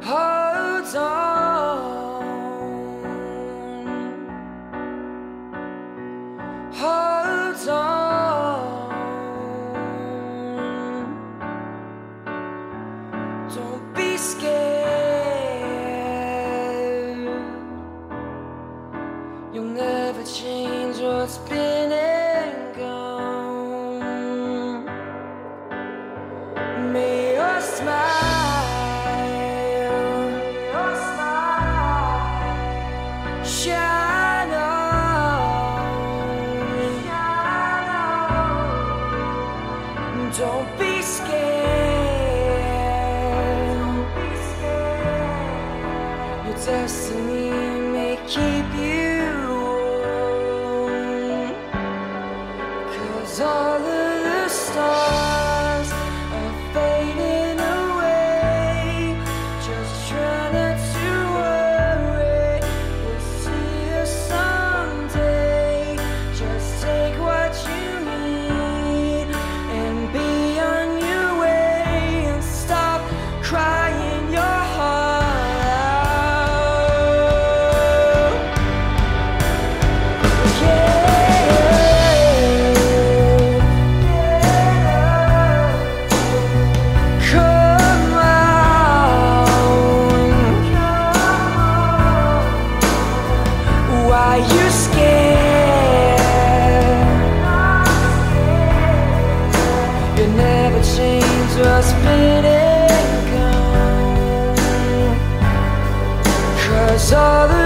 Hold on, hold on. Don't be scared. You'll never change what's been and gone. May your smile shine on. Don't be scared. Your destiny may keep you warm, 'cause all of the stars are fading away. Just try not to worry, we'll see you someday. Just take what you need and be on your way, and stop crying your heart out. Come on, why you scared? You never change what's been and gone, 'cause all the